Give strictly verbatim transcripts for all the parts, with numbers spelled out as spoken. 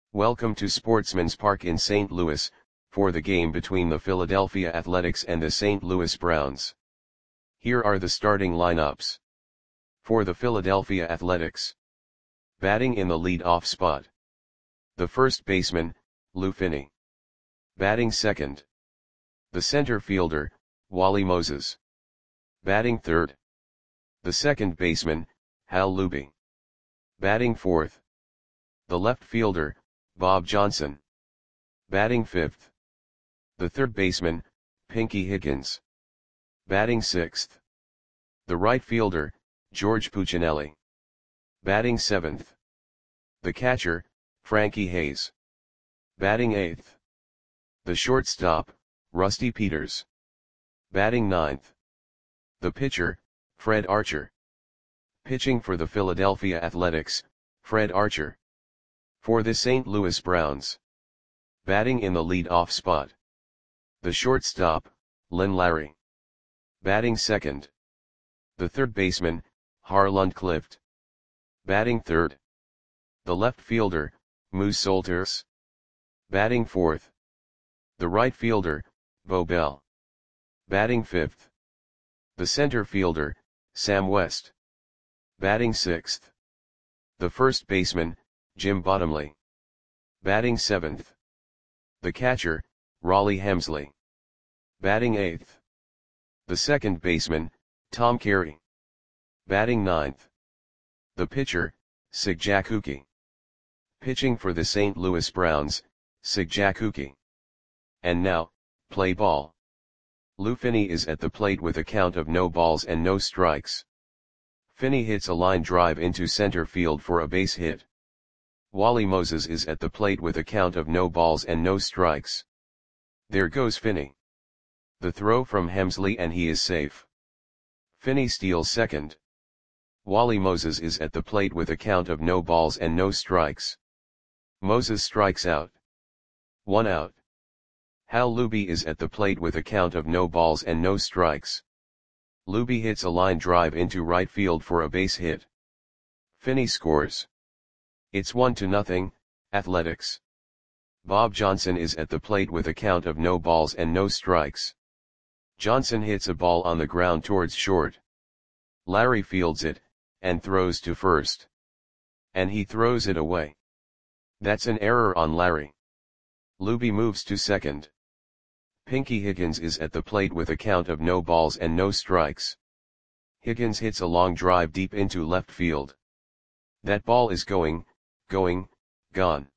Welcome to Sportsman's Park in Saint Louis, for the game between the Philadelphia Athletics and the Saint Louis Browns. Here are the starting lineups. For the Philadelphia Athletics. Batting in the lead-off spot. The first baseman, Lou Finney. Batting second. The center fielder, Wally Moses. Batting third. The second baseman, Hal Luby. Batting fourth. The left fielder, Bob Johnson. Batting fifth. The third baseman, Pinky Higgins. Batting sixth. The right fielder, George Puccinelli. Batting seventh. The catcher, Frankie Hayes. Batting eighth. The shortstop, Rusty Peters. Batting ninth. The pitcher, Fred Archer. Pitching for the Philadelphia Athletics, Fred Archer. For the Saint Louis Browns. Batting in the lead-off spot. The shortstop, Lynn Larry. Batting second. The third baseman, Harlan Clift. Batting third. The left fielder, Moose Solters. Batting fourth. The right fielder, Bo Bell. Batting fifth. The center fielder, Sam West. Batting sixth. The first baseman, Jim Bottomley. Batting seventh. The catcher, Raleigh Hemsley. Batting eighth. The second baseman, Tom Carey. Batting ninth. The pitcher, Sig Jakuki. Pitching for the Saint Louis Browns, Sig Jakuki. And now, play ball. Lou Finney is at the plate with a count of no balls and no strikes. Finney hits a line drive into center field for a base hit. Wally Moses is at the plate with a count of no balls and no strikes. There goes Finney. The throw from Hemsley and he is safe. Finney steals second. Wally Moses is at the plate with a count of no balls and no strikes. Moses strikes out. One out. Hal Luby is at the plate with a count of no balls and no strikes. Luby hits a line drive into right field for a base hit. Finney scores. It's one to nothing, Athletics. Bob Johnson is at the plate with a count of no balls and no strikes. Johnson hits a ball on the ground towards short. Larry fields it, and throws to first. And he throws it away. That's an error on Larry. Luby moves to second. Pinky Higgins is at the plate with a count of no balls and no strikes. Higgins hits a long drive deep into left field. That ball is going, going, gone.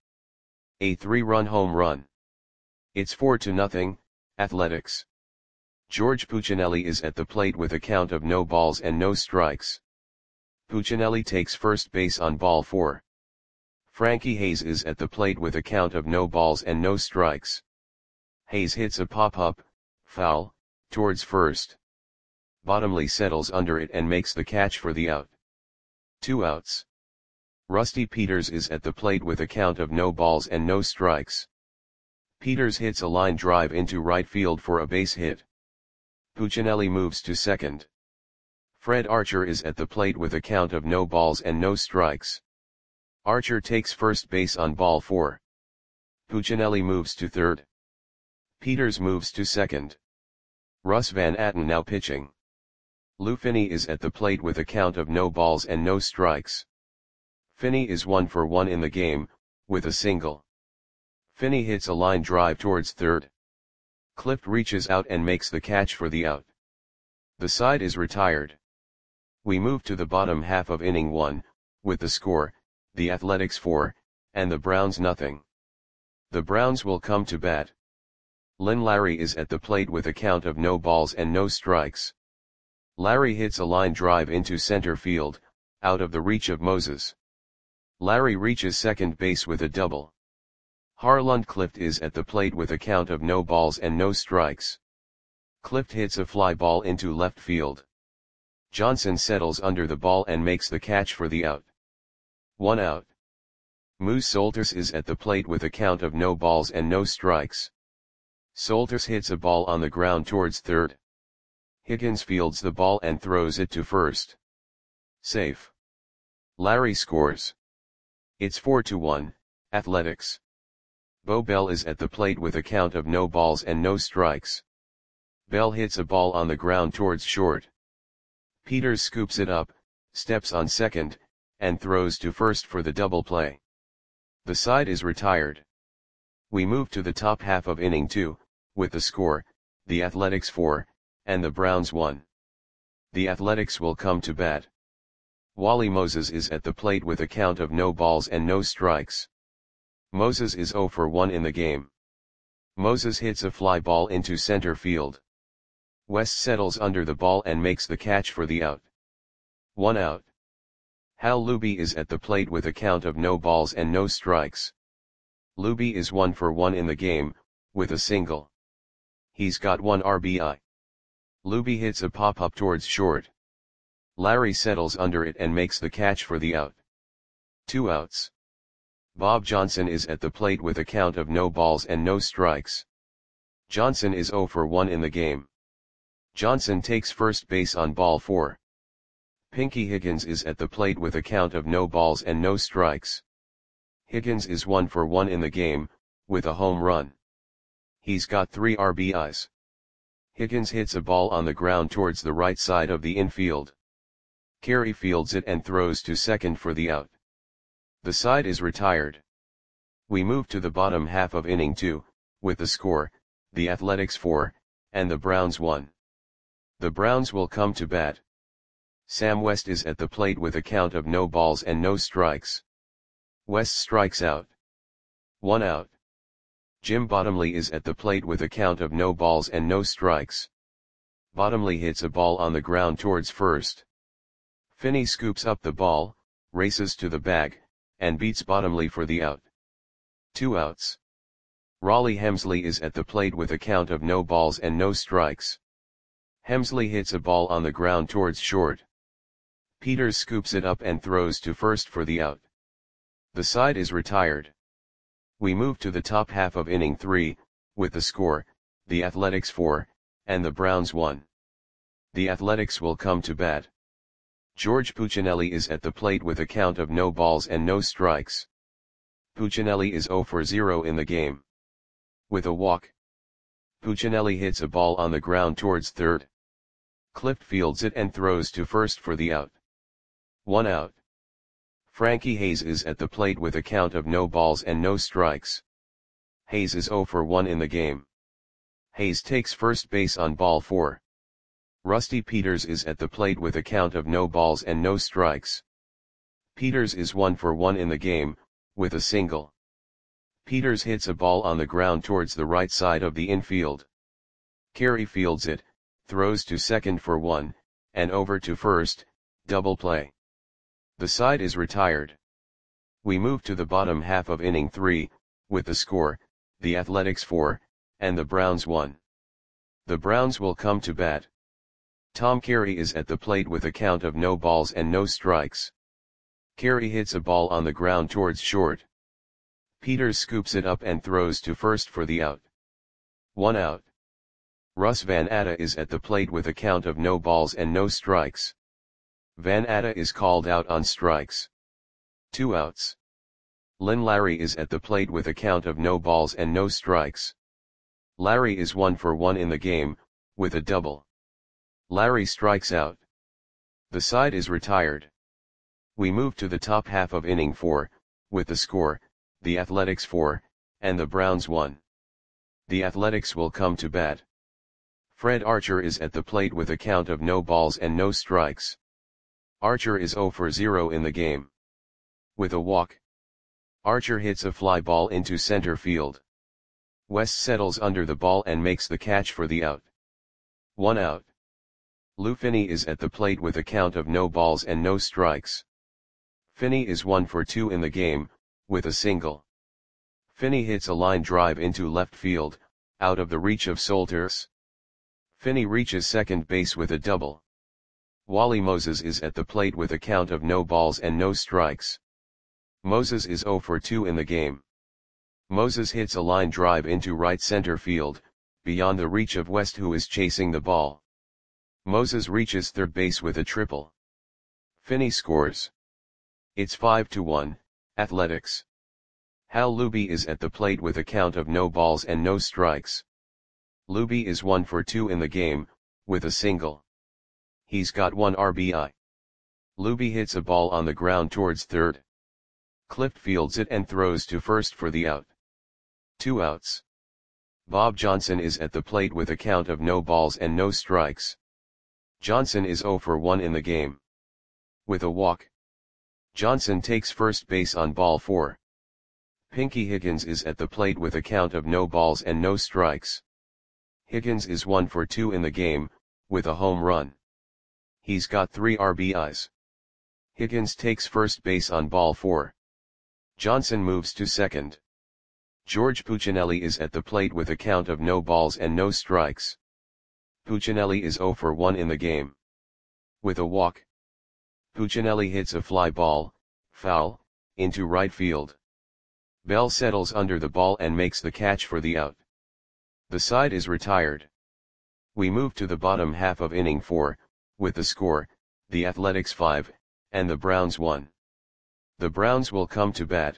A three-run home run. It's four to nothing, Athletics. George Puccinelli is at the plate with a count of no balls and no strikes. Puccinelli takes first base on ball four. Frankie Hayes is at the plate with a count of no balls and no strikes. Hayes hits a pop-up, foul, towards first. Bottomley settles under it and makes the catch for the out. Two outs. Rusty Peters is at the plate with a count of no balls and no strikes. Peters hits a line drive into right field for a base hit. Puccinelli moves to second. Fred Archer is at the plate with a count of no balls and no strikes. Archer takes first base on ball four. Puccinelli moves to third. Peters moves to second. Russ Van Atten now pitching. Lou Finney is at the plate with a count of no balls and no strikes. Finney is one for one in the game, with a single. Finney hits a line drive towards third. Clift reaches out and makes the catch for the out. The side is retired. We move to the bottom half of inning one, with the score, the Athletics four, and the Browns nothing. The Browns will come to bat. Lynn Larry is at the plate with a count of no balls and no strikes. Larry hits a line drive into center field, out of the reach of Moses. Larry reaches second base with a double. Harlan Clift is at the plate with a count of no balls and no strikes. Clift hits a fly ball into left field. Johnson settles under the ball and makes the catch for the out. One out. Moose Solters is at the plate with a count of no balls and no strikes. Solters hits a ball on the ground towards third. Higgins fields the ball and throws it to first. Safe. Larry scores. It's four to one, Athletics. Bo Bell is at the plate with a count of no balls and no strikes. Bell hits a ball on the ground towards short. Peters scoops it up, steps on second, and throws to first for the double play. The side is retired. We move to the top half of inning two, with the score, the Athletics four, and the Browns one. The Athletics will come to bat. Wally Moses is at the plate with a count of no balls and no strikes. Moses is zero for one in the game. Moses hits a fly ball into center field. West settles under the ball and makes the catch for the out. One out. Hal Luby is at the plate with a count of no balls and no strikes. Luby is one for one in the game, with a single. He's got one R B I. Luby hits a pop-up towards short. Larry settles under it and makes the catch for the out. Two outs. Bob Johnson is at the plate with a count of no balls and no strikes. Johnson is zero for one in the game. Johnson takes first base on ball four. Pinky Higgins is at the plate with a count of no balls and no strikes. Higgins is one for one in the game, with a home run. He's got three R B Is. Higgins hits a ball on the ground towards the right side of the infield. Carey fields it and throws to second for the out. The side is retired. We move to the bottom half of inning two, with the score, the Athletics four, and the Browns one. The Browns will come to bat. Sam West is at the plate with a count of no balls and no strikes. West strikes out. One out. Jim Bottomley is at the plate with a count of no balls and no strikes. Bottomley hits a ball on the ground towards first. Finney scoops up the ball, races to the bag, and beats Bottomley for the out. Two outs. Raleigh Hemsley is at the plate with a count of no balls and no strikes. Hemsley hits a ball on the ground towards short. Peters scoops it up and throws to first for the out. The side is retired. We move to the top half of inning three, with the score, the Athletics four, and the Browns one. The Athletics will come to bat. George Puccinelli is at the plate with a count of no balls and no strikes. Puccinelli is zero for zero in the game. With a walk. Puccinelli hits a ball on the ground towards third. Clift fields it and throws to first for the out. One out. Frankie Hayes is at the plate with a count of no balls and no strikes. Hayes is zero for one in the game. Hayes takes first base on ball four. Rusty Peters is at the plate with a count of no balls and no strikes. Peters is one for one in the game, with a single. Peters hits a ball on the ground towards the right side of the infield. Carey fields it, throws to second for one, and over to first, double play. The side is retired. We move to the bottom half of inning three, with the score, the Athletics four, and the Browns one. The Browns will come to bat. Tom Carey is at the plate with a count of no balls and no strikes. Carey hits a ball on the ground towards short. Peters scoops it up and throws to first for the out. One out. Russ Van Atta is at the plate with a count of no balls and no strikes. Van Atta is called out on strikes. Two outs. Lynn Larry is at the plate with a count of no balls and no strikes. Larry is one for one in the game, with a double. Larry strikes out. The side is retired. We move to the top half of inning four, with the score, the Athletics four, and the Browns one. The Athletics will come to bat. Fred Archer is at the plate with a count of no balls and no strikes. Archer is zero for zero in the game. With a walk. Archer hits a fly ball into center field. West settles under the ball and makes the catch for the out. One out. Lou Finney is at the plate with a count of no balls and no strikes. Finney is one for two in the game, with a single. Finney hits a line drive into left field, out of the reach of Solters. Finney reaches second base with a double. Wally Moses is at the plate with a count of no balls and no strikes. Moses is zero for two in the game. Moses hits a line drive into right center field, beyond the reach of West, who is chasing the ball. Moses reaches third base with a triple. Finney scores. It's five to one, Athletics. Hal Luby is at the plate with a count of no balls and no strikes. Luby is one for two in the game, with a single. He's got one R B I. Luby hits a ball on the ground towards third. Clift fields it and throws to first for the out. Two outs. Bob Johnson is at the plate with a count of no balls and no strikes. Johnson is oh for one in the game. With a walk. Johnson takes first base on ball four. Pinky Higgins is at the plate with a count of no balls and no strikes. Higgins is one for two in the game, with a home run. He's got three R B Is. Higgins takes first base on ball four. Johnson moves to second. George Puccinelli is at the plate with a count of no balls and no strikes. Puccinelli is oh for one in the game. With a walk. Puccinelli hits a fly ball, foul, into right field. Bell settles under the ball and makes the catch for the out. The side is retired. We move to the bottom half of inning four, with the score, the Athletics five, and the Browns one. The Browns will come to bat.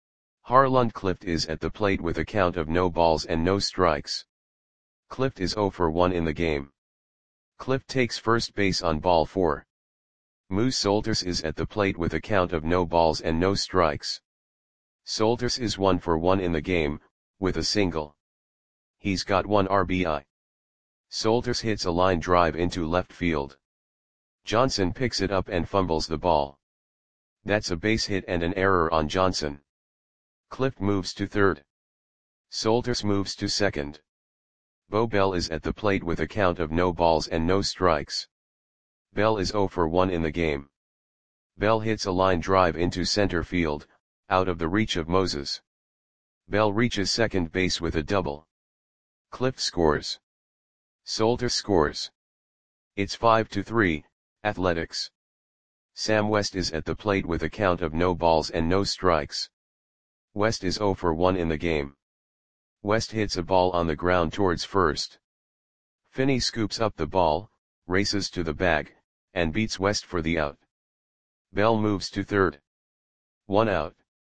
Harlund Clift is at the plate with a count of no balls and no strikes. Clift is oh for one in the game. Clift takes first base on ball four. Moose Solters is at the plate with a count of no balls and no strikes. Solters is one for one in the game, with a single. He's got one R B I. Solters hits a line drive into left field. Johnson picks it up and fumbles the ball. That's a base hit and an error on Johnson. Clift moves to third. Solters moves to second. Bo Bell is at the plate with a count of no balls and no strikes. Bell is oh for one in the game. Bell hits a line drive into center field, out of the reach of Moses. Bell reaches second base with a double. Clift scores. Solters scores. It's five to three, Athletics. Sam West is at the plate with a count of no balls and no strikes. West is oh for one in the game. West hits a ball on the ground towards first. Finney scoops up the ball, races to the bag, and beats West for the out. Bell moves to third. One out.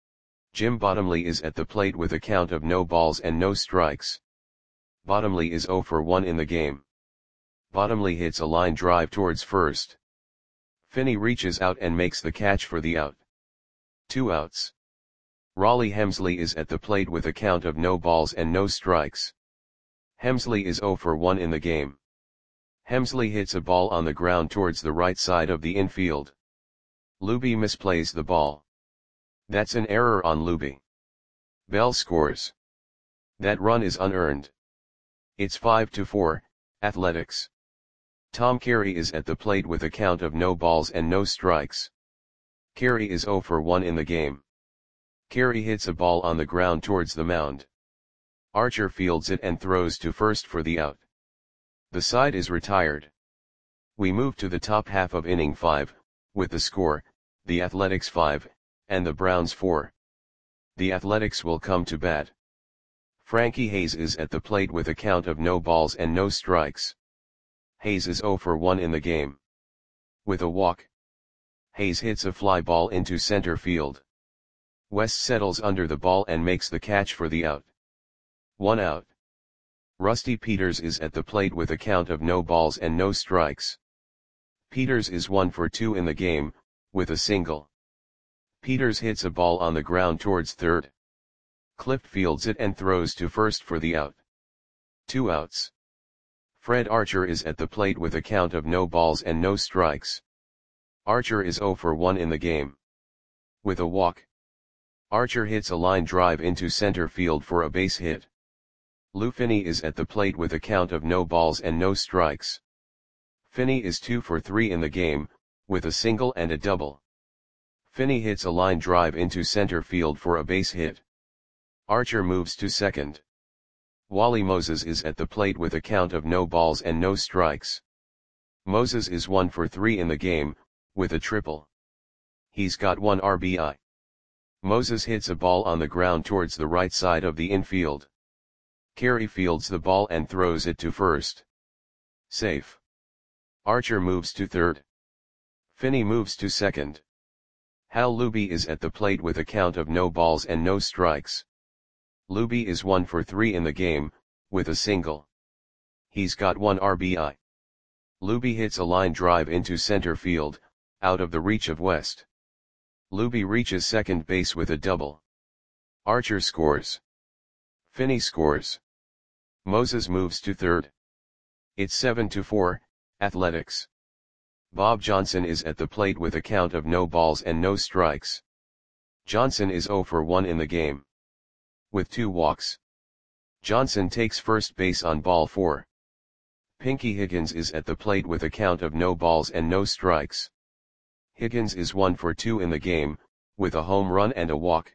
Jim Bottomley is at the plate with a count of no balls and no strikes. Bottomley is oh for one in the game. Bottomley hits a line drive towards first. Finney reaches out and makes the catch for the out. Two outs. Raleigh Hemsley is at the plate with a count of no balls and no strikes. Hemsley is oh for one in the game. Hemsley hits a ball on the ground towards the right side of the infield. Luby misplays the ball. That's an error on Luby. Bell scores. That run is unearned. It's five to four, Athletics. Tom Carey is at the plate with a count of no balls and no strikes. Carey is oh for one in the game. Carey hits a ball on the ground towards the mound. Archer fields it and throws to first for the out. The side is retired. We move to the top half of inning five, with the score, the Athletics five, and the Browns four. The Athletics will come to bat. Frankie Hayes is at the plate with a count of no balls and no strikes. Hayes is oh for one in the game. With a walk. Hayes hits a fly ball into center field. West settles under the ball and makes the catch for the out. One out. Rusty Peters is at the plate with a count of no balls and no strikes. Peters is one for two in the game, with a single. Peters hits a ball on the ground towards third. Clift fields it and throws to first for the out. Two outs. Fred Archer is at the plate with a count of no balls and no strikes. Archer is oh for one in the game. With a walk. Archer hits a line drive into center field for a base hit. Lou Finney is at the plate with a count of no balls and no strikes. Finney is two for three in the game, with a single and a double. Finney hits a line drive into center field for a base hit. Archer moves to second. Wally Moses is at the plate with a count of no balls and no strikes. Moses is one for three in the game, with a triple. He's got one R B I. Moses hits a ball on the ground towards the right side of the infield. Carey fields the ball and throws it to first. Safe. Archer moves to third. Finney moves to second. Hal Luby is at the plate with a count of no balls and no strikes. Luby is one for three in the game, with a single. He's got one R B I. Luby hits a line drive into center field, out of the reach of West. Luby reaches second base with a double. Archer scores. Finney scores. Moses moves to third. It's seven to four, Athletics. Bob Johnson is at the plate with a count of no balls and no strikes. Johnson is zero for one in the game. With two walks. Johnson takes first base on ball four. Pinky Higgins is at the plate with a count of no balls and no strikes. Higgins is one for two in the game, with a home run and a walk.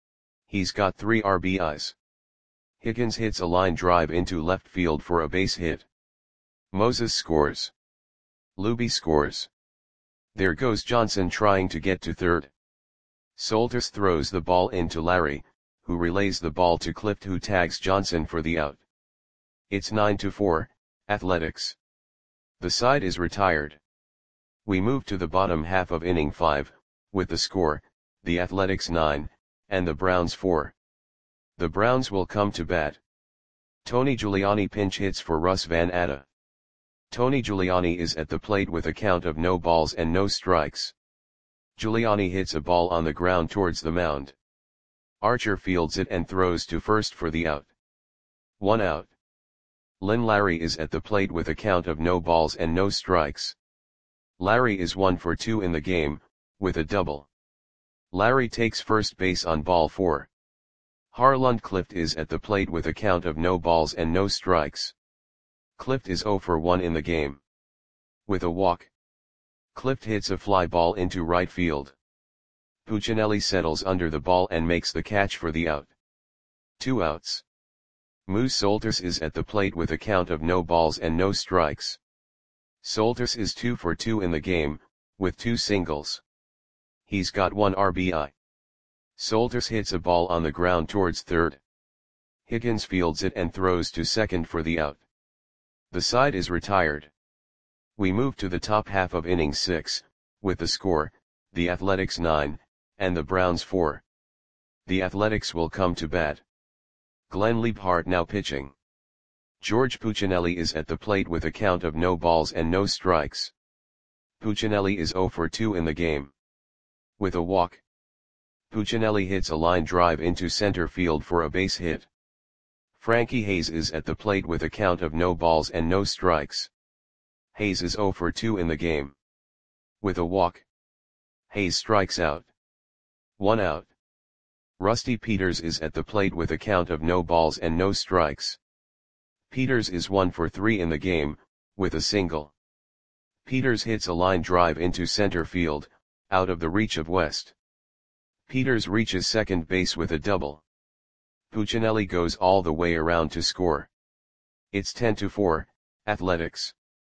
He's got three R B Is. Higgins hits a line drive into left field for a base hit. Moses scores. Luby scores. There goes Johnson trying to get to third. Soltis throws the ball into Larry, who relays the ball to Clift, who tags Johnson for the out. It's nine to four, Athletics. The side is retired. We move to the bottom half of inning five, with the score, the Athletics nine, and the Browns four. The Browns will come to bat. Tony Giuliani pinch hits for Russ Van Atta. Tony Giuliani is at the plate with a count of no balls and no strikes. Giuliani hits a ball on the ground towards the mound. Archer fields it and throws to first for the out. One out. Lynn Larry is at the plate with a count of no balls and no strikes. Larry is one for two in the game, with a double. Larry takes first base on ball four. Harlund Clift is at the plate with a count of no balls and no strikes. Clift is zero for one in the game. With a walk. Clift hits a fly ball into right field. Puccinelli settles under the ball and makes the catch for the out. Two outs. Moose Soltis is at the plate with a count of no balls and no strikes. Soltis is two for two in the game, with two singles. He's got one R B I. Soltis hits a ball on the ground towards third. Higgins fields it and throws to second for the out. The side is retired. We move to the top half of inning six, with the score, the Athletics nine, and the Browns four. The Athletics will come to bat. Glenn Liebhart now pitching. George Puccinelli is at the plate with a count of no balls and no strikes. Puccinelli is zero for two in the game. With a walk. Puccinelli hits a line drive into center field for a base hit. Frankie Hayes is at the plate with a count of no balls and no strikes. Hayes is zero for two in the game. With a walk. Hayes strikes out. One out. Rusty Peters is at the plate with a count of no balls and no strikes. Peters is one for three in the game, with a single. Peters hits a line drive into center field, out of the reach of West. Peters reaches second base with a double. Puccinelli goes all the way around to score. It's ten to four, Athletics.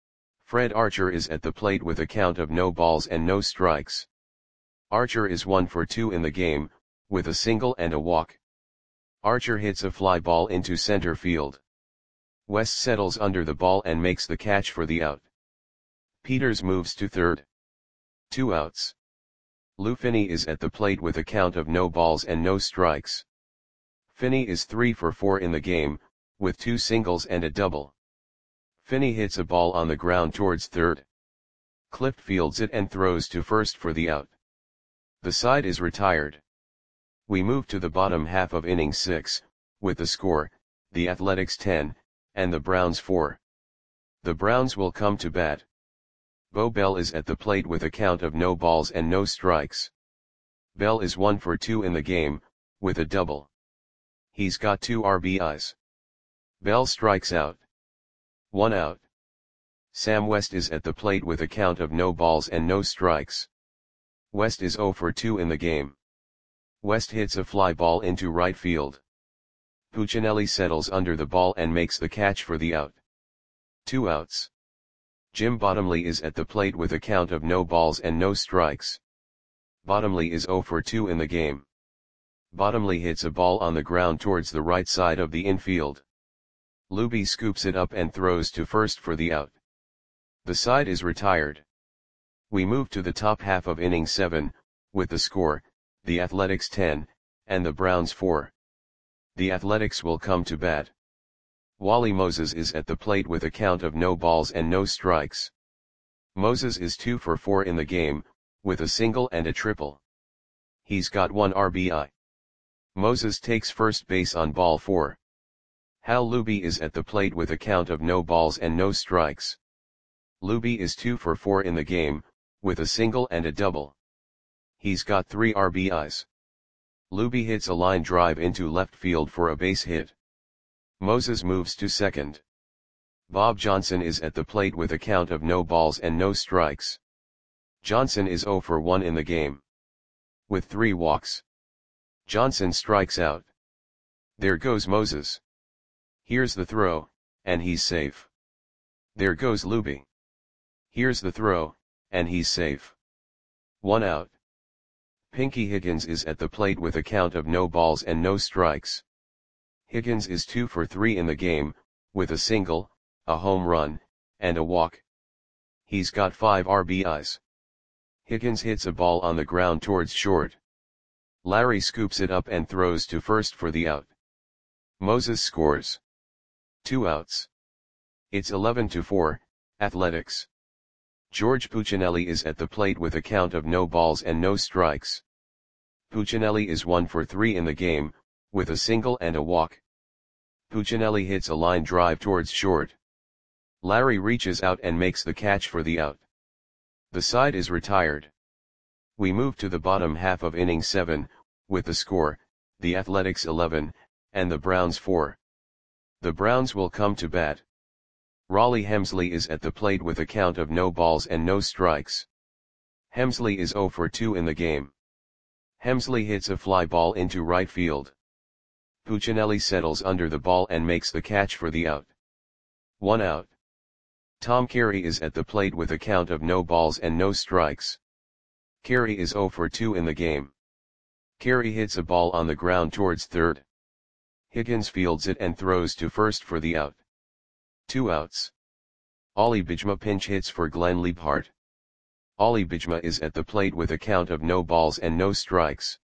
Fred Archer is at the plate with a count of no balls and no strikes. Archer is one for two in the game, with a single and a walk. Archer hits a fly ball into center field. West settles under the ball and makes the catch for the out. Peters moves to third. Two outs. Lou Finney is at the plate with a count of no balls and no strikes. Finney is three for four in the game, with two singles and a double. Finney hits a ball on the ground towards third. Clift fields it and throws to first for the out. The side is retired. We move to the bottom half of inning six, with the score, the Athletics ten, and the Browns four. The Browns will come to bat. Bo Bell is at the plate with a count of no balls and no strikes. Bell is one for two in the game, with a double. He's got two R B Is. Bell strikes out. One out. Sam West is at the plate with a count of no balls and no strikes. West is zero for two in the game. West hits a fly ball into right field. Puccinelli settles under the ball and makes the catch for the out. Two outs. Jim Bottomley is at the plate with a count of no balls and no strikes. Bottomley is zero for two in the game. Bottomley hits a ball on the ground towards the right side of the infield. Luby scoops it up and throws to first for the out. The side is retired. We move to the top half of inning seven, with the score, the Athletics ten, and the Browns four. The Athletics will come to bat. Wally Moses is at the plate with a count of no balls and no strikes. Moses is two for four in the game, with a single and a triple. He's got one R B I. Moses takes first base on ball four. Hal Luby is at the plate with a count of no balls and no strikes. Luby is two for four in the game, with a single and a double. He's got three R B Is. Luby hits a line drive into left field for a base hit. Moses moves to second. Bob Johnson is at the plate with a count of no balls and no strikes. Johnson is zero for one in the game, with three walks. Johnson strikes out. There goes Moses. Here's the throw, and he's safe. There goes Luby. Here's the throw, and he's safe. One out. Pinky Higgins is at the plate with a count of no balls and no strikes. Higgins is two for three in the game, with a single, a home run, and a walk. He's got five R B Is. Higgins hits a ball on the ground towards short. Larry scoops it up and throws to first for the out. Moses scores. Two outs. It's eleven to four, Athletics. George Puccinelli is at the plate with a count of no balls and no strikes. Puccinelli is one for three in the game, with a single and a walk. Puccinelli hits a line drive towards short. Larry reaches out and makes the catch for the out. The side is retired. We move to the bottom half of inning seven, with the score, the Athletics eleven, and the Browns four. The Browns will come to bat. Raleigh Hemsley is at the plate with a count of no balls and no strikes. Hemsley is zero for two in the game. Hemsley hits a fly ball into right field. Puccinelli settles under the ball and makes the catch for the out. One out. Tom Carey is at the plate with a count of no balls and no strikes. Carey is zero for two in the game. Carey hits a ball on the ground towards third. Higgins fields it and throws to first for the out. Two outs. Ollie Bijma pinch hits for Glenn Liebhart. Ollie Bijma is at the plate with a count of no balls and no strikes.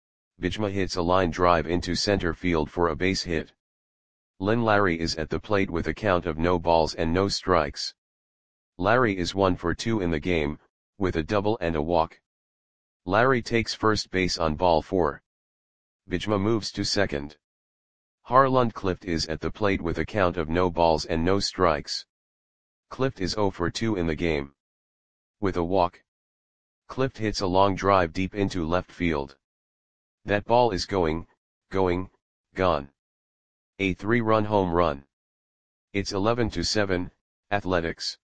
Bijma hits a line drive into center field for a base hit. Lynn Larry is at the plate with a count of no balls and no strikes. Larry is one for two in the game, with a double and a walk. Larry takes first base on ball four. Bijma moves to second. Harlund Clift is at the plate with a count of no balls and no strikes. Clift is zero for two in the game, with a walk. Clift hits a long drive deep into left field. That ball is going, going, gone. A three-run home run. It's eleven to seven, Athletics.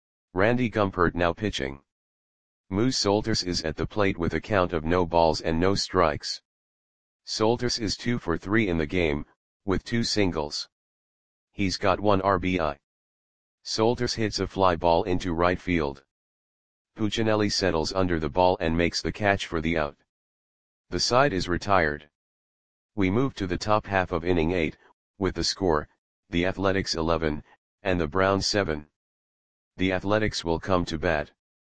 Randy Gumpert now pitching. Moose Solters is at the plate with a count of no balls and no strikes. Solters is two for three in the game, with two singles. He's got one R B I. Solters hits a fly ball into right field. Puccinelli settles under the ball and makes the catch for the out. The side is retired. We move to the top half of inning eight, with the score, the Athletics eleven, and the Browns seven. The Athletics will come to bat.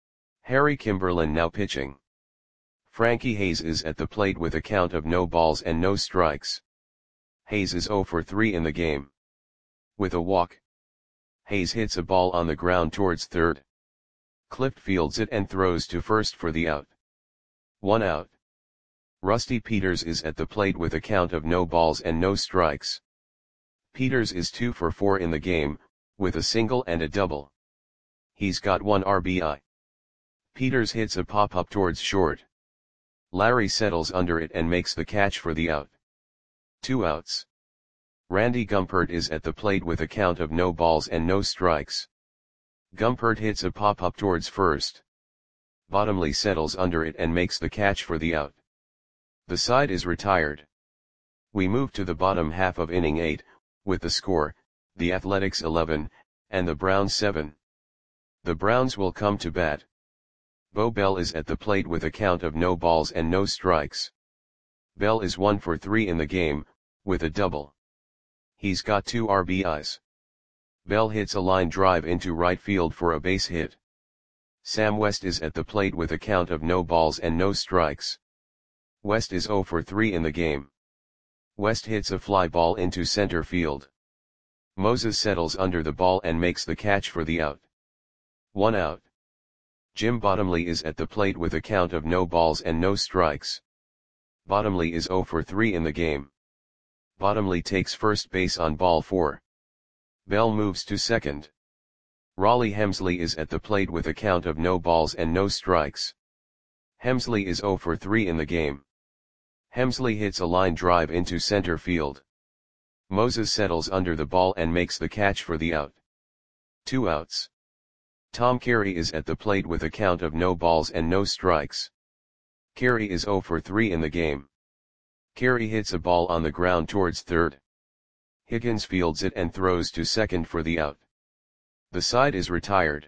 Harry Kimberlin now pitching. Frankie Hayes is at the plate with a count of no balls and no strikes. Hayes is zero for three in the game, with a walk. Hayes hits a ball on the ground towards third. Clift fields it and throws to first for the out. One out. Rusty Peters is at the plate with a count of no balls and no strikes. Peters is two for four in the game, with a single and a double. He's got one R B I. Peters hits a pop-up towards short. Larry settles under it and makes the catch for the out. Two outs. Randy Gumpert is at the plate with a count of no balls and no strikes. Gumpert hits a pop-up towards first. Bottomley settles under it and makes the catch for the out. The side is retired. We move to the bottom half of inning eight, with the score, the Athletics eleven, and the Browns seven. The Browns will come to bat. Bo Bell is at the plate with a count of no balls and no strikes. Bell is one for three in the game, with a double. He's got two R B Is. Bell hits a line drive into right field for a base hit. Sam West is at the plate with a count of no balls and no strikes. West is zero for three in the game. West hits a fly ball into center field. Moses settles under the ball and makes the catch for the out. One out. Jim Bottomley is at the plate with a count of no balls and no strikes. Bottomley is zero for three in the game. Bottomley takes first base on ball four. Bell moves to second. Raleigh Hemsley is at the plate with a count of no balls and no strikes. Hemsley is zero for three in the game. Hemsley hits a line drive into center field. Moses settles under the ball and makes the catch for the out. Two outs. Tom Carey is at the plate with a count of no balls and no strikes. Carey is zero for three in the game. Carey hits a ball on the ground towards third. Higgins fields it and throws to second for the out. The side is retired.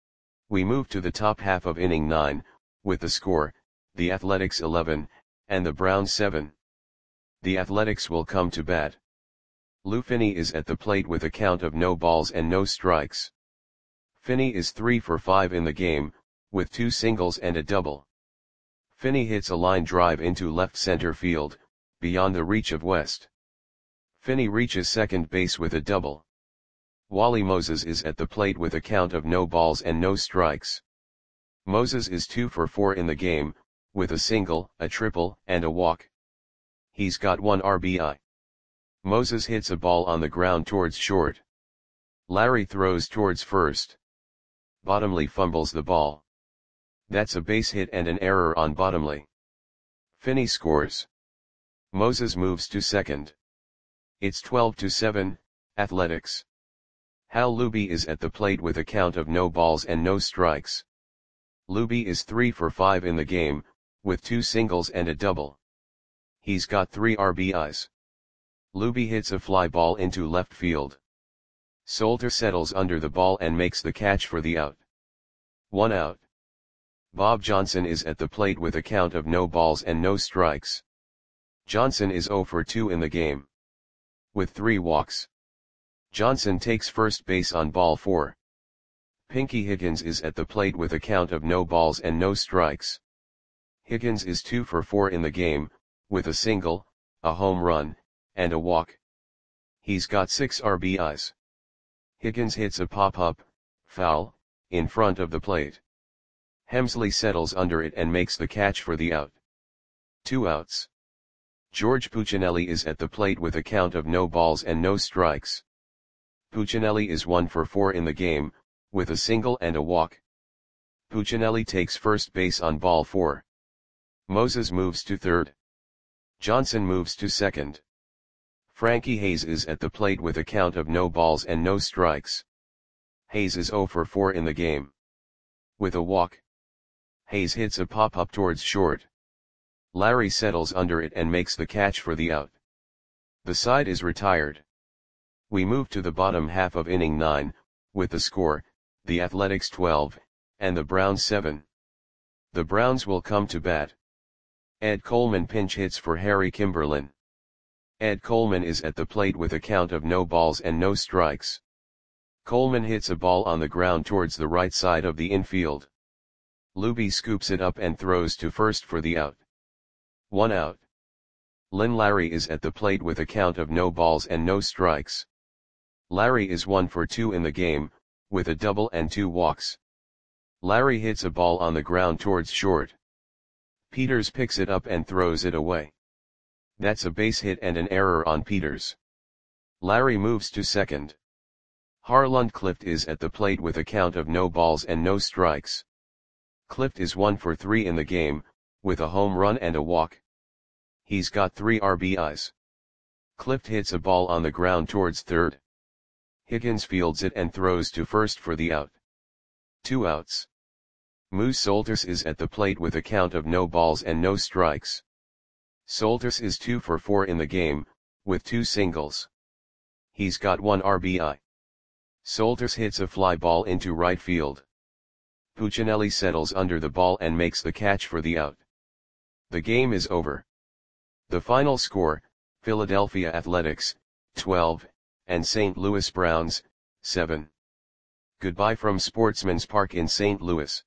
We move to the top half of inning nine, with the score, the Athletics eleven, and the Browns seven. The Athletics will come to bat. Lou Finney is at the plate with a count of no balls and no strikes. Finney is three for five in the game, with two singles and a double. Finney hits a line drive into left center field, beyond the reach of West. Finney reaches second base with a double. Wally Moses is at the plate with a count of no balls and no strikes. Moses is two for four in the game, with a single, a triple, and a walk. He's got one R B I. Moses hits a ball on the ground towards short. Larry throws towards first. Bottomley fumbles the ball. That's a base hit and an error on Bottomley. Finney scores. Moses moves to second. It's twelve to seven, Athletics. Hal Luby is at the plate with a count of no balls and no strikes. Luby is three for five in the game, with two singles and a double. He's got three R B Is. Luby hits a fly ball into left field. Solter settles under the ball and makes the catch for the out. One out. Bob Johnson is at the plate with a count of no balls and no strikes. Johnson is zero for two in the game. With three walks. Johnson takes first base on ball four. Pinky Higgins is at the plate with a count of no balls and no strikes. Higgins is two for four in the game, with a single, a home run, and a walk. He's got six R B Is. Higgins hits a pop-up, foul, in front of the plate. Hemsley settles under it and makes the catch for the out. Two outs. George Puccinelli is at the plate with a count of no balls and no strikes. Puccinelli is one for four in the game, with a single and a walk. Puccinelli takes first base on ball four. Moses moves to third. Johnson moves to second. Frankie Hayes is at the plate with a count of no balls and no strikes. Hayes is zero for four in the game. With a walk. Hayes hits a pop-up towards short. Larry settles under it and makes the catch for the out. The side is retired. We move to the bottom half of inning nine, with the score, the Athletics twelve, and the Browns seven. The Browns will come to bat. Ed Coleman pinch hits for Harry Kimberlin. Ed Coleman is at the plate with a count of no balls and no strikes. Coleman hits a ball on the ground towards the right side of the infield. Luby scoops it up and throws to first for the out. One out. Lynn Larry is at the plate with a count of no balls and no strikes. Larry is one for two in the game, with a double and two walks. Larry hits a ball on the ground towards short. Peters picks it up and throws it away. That's a base hit and an error on Peters. Larry moves to second. Harland Clift is at the plate with a count of no balls and no strikes. Clift is one for three in the game, with a home run and a walk. He's got three R B Is. Clift hits a ball on the ground towards third. Higgins fields it and throws to first for the out. Two outs. Moose Solters is at the plate with a count of no balls and no strikes. Solters is two for four in the game, with two singles. He's got one R B I. Solters hits a fly ball into right field. Puccinelli settles under the ball and makes the catch for the out. The game is over. The final score, Philadelphia Athletics, twelve, and Saint Louis Browns, seven. Goodbye from Sportsman's Park in Saint Louis.